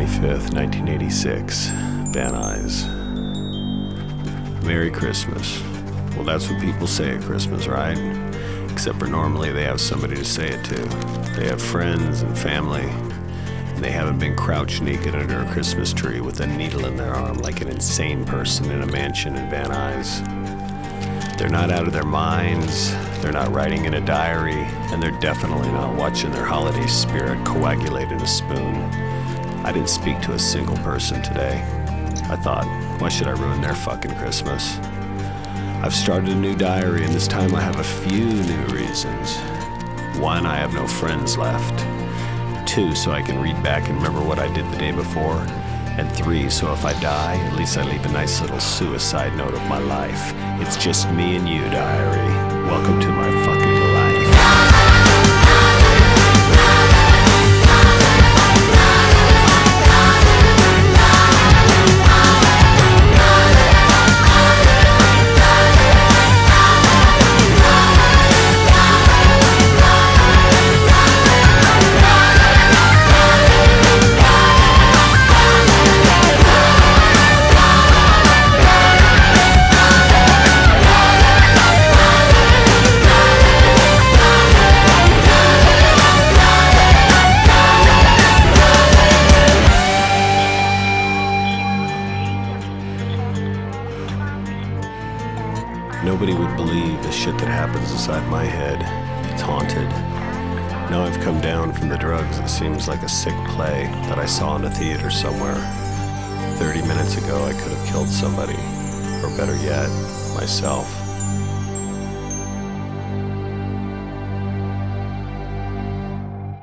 25th, 1986, Van Nuys. Merry Christmas. Well, that's what people say at Christmas, right? Except for normally they have somebody to say it to. They have friends and family, and they haven't been crouched naked under a Christmas tree with a needle in their arm like an insane person in a mansion in Van Nuys. They're not out of their minds, they're not writing in a diary, and they're definitely not watching their holiday spirit coagulate in a spoon. I didn't speak to a single person today. I thought, why should I ruin their fucking Christmas? I've started a new diary, and this time I have a few new reasons. 1, I have no friends left. 2, so I can read back and remember what I did the day before. And 3, so if I die, at least I leave a nice little suicide note of my life. It's just me and you, diary. Welcome to my fucking life. Nobody would believe the shit that happens inside my head. It's haunted. Now I've come down from the drugs, it seems like a sick play that I saw in a theater somewhere. 30 minutes ago I could have killed somebody, or better yet, myself.